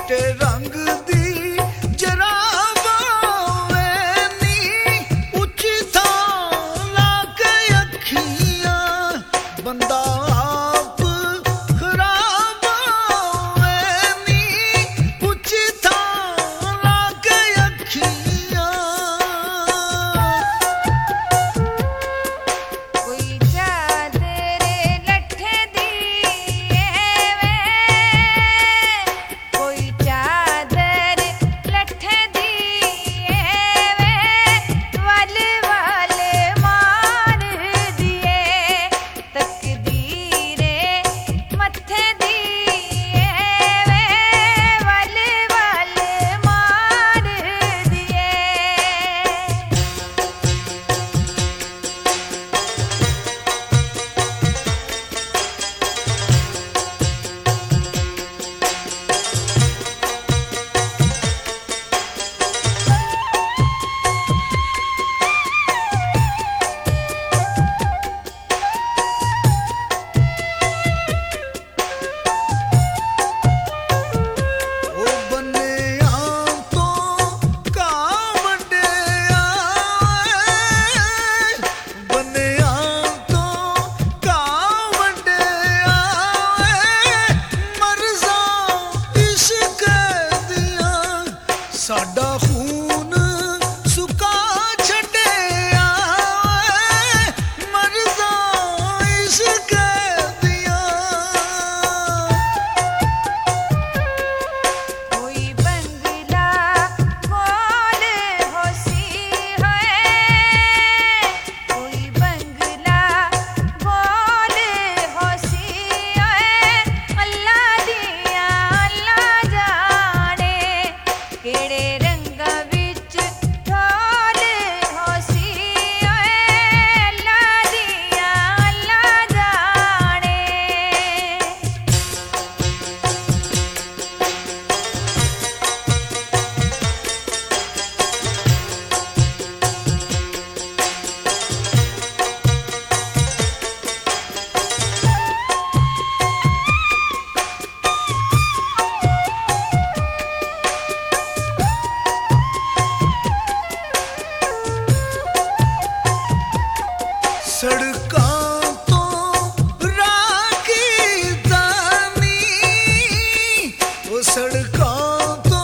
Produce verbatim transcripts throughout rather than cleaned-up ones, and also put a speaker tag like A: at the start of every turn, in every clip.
A: चिट्टे रंग दी बंदा आप खराब होवे नी पुछ था लागे अखियां
B: कोई चादर लट्ठे दी वे कोई चादर लट्ठे दी वे वल वल मार दिए तकदीरे मत्थे दी वे वल वल मार दिए
A: ओ बन्नियां तो का वड्डिया बन्नियां तो का वड्डिया मर्ज़ा इश्क दिया साडा खून सुका छड्डिया मर्ज़ा इश्क दिया
B: कोई बंगला कोल होसी है कोई बंगला कोल होसी है अल्लाह दिया अल्लाह जाने केड़े रंग विच ढोल होसी है अल्लाह दिया अल्लाह जाने
A: सड़कां तो राखी दानी ओ सड़कां तो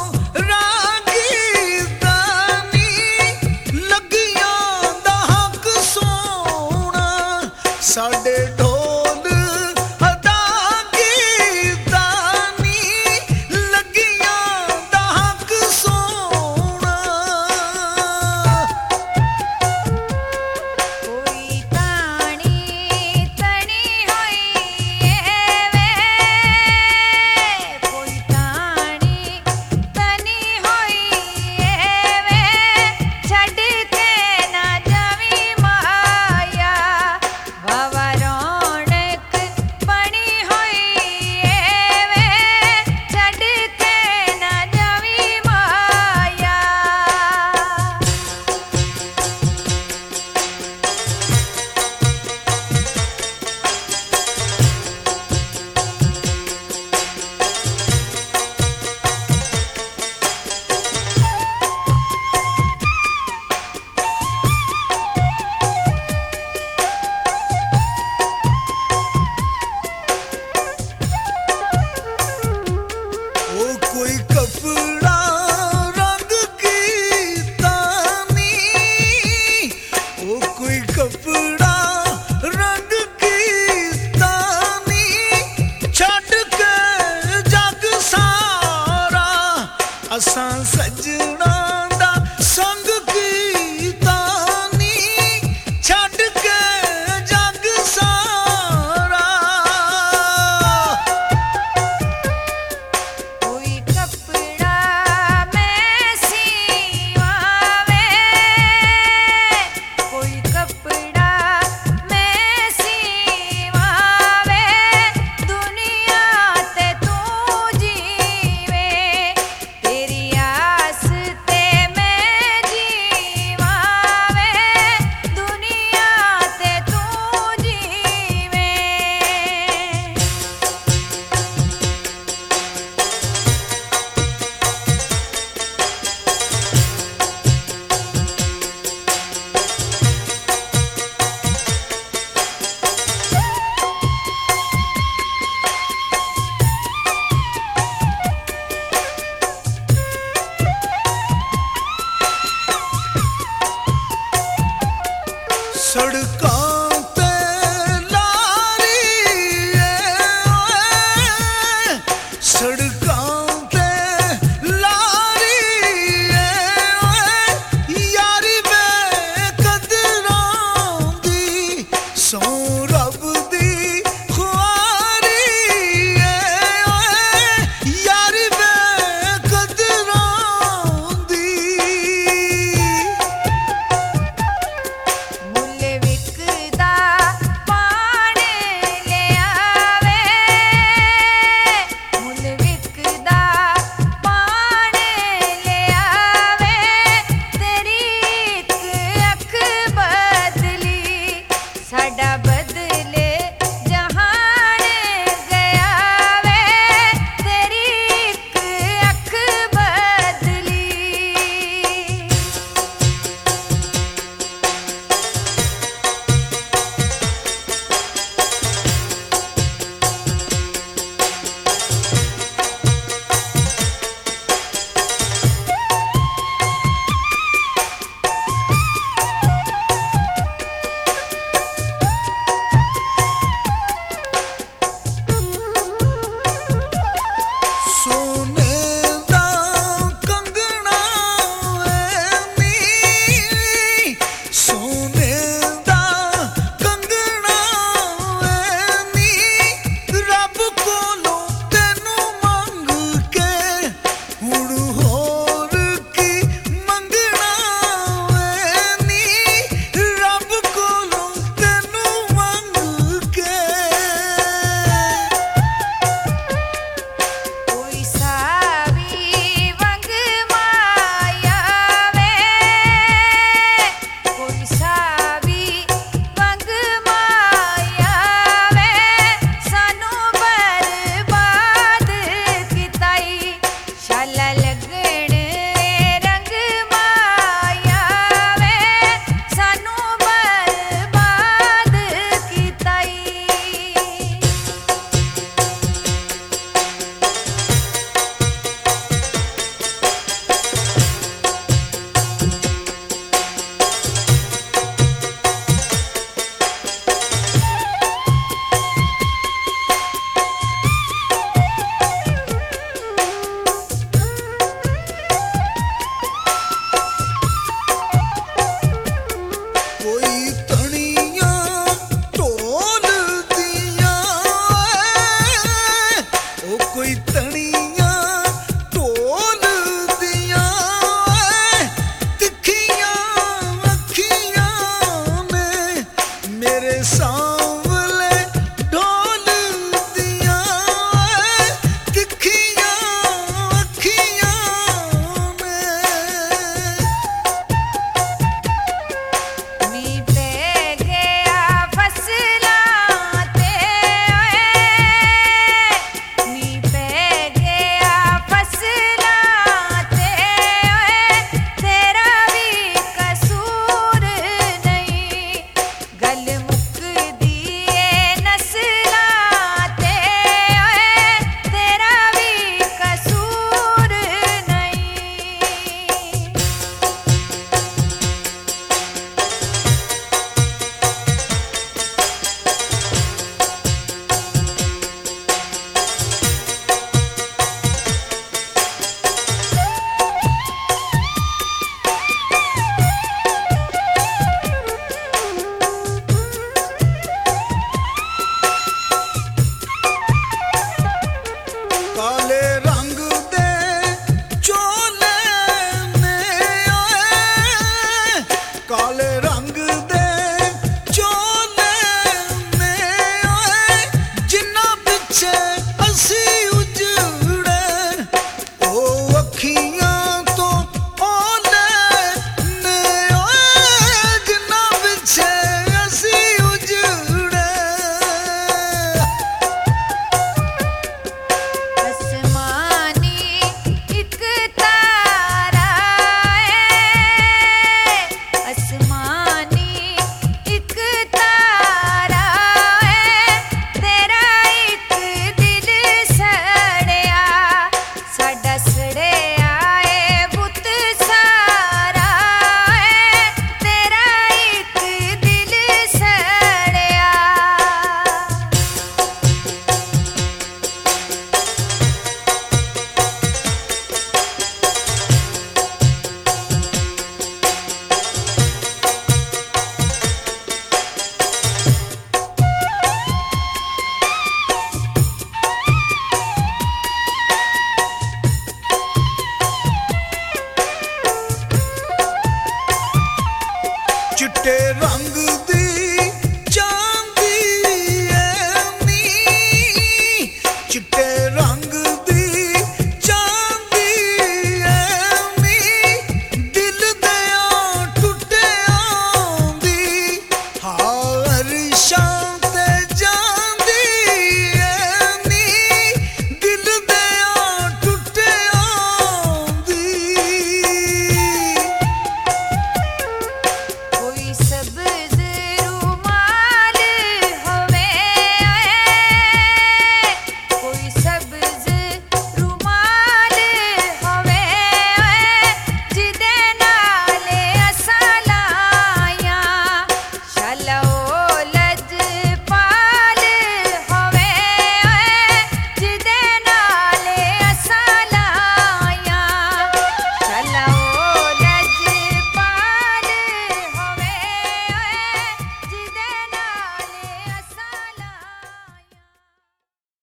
A: राखी दानी लगियां दा हक सोना साडे ढोल अदा कीतानी लगियां दा हक सोना
B: कोई ताणी तणी होई वे कोई ताणी तनी होई वे छड़ के ना जावी माया वावा रौनक बनी होई वे छड़ के ना जावी माया
A: ओ कोई कपड़ा रंग की तानी ओ कोई कपड़ा रंग की तानी छड़ के जग सारा असां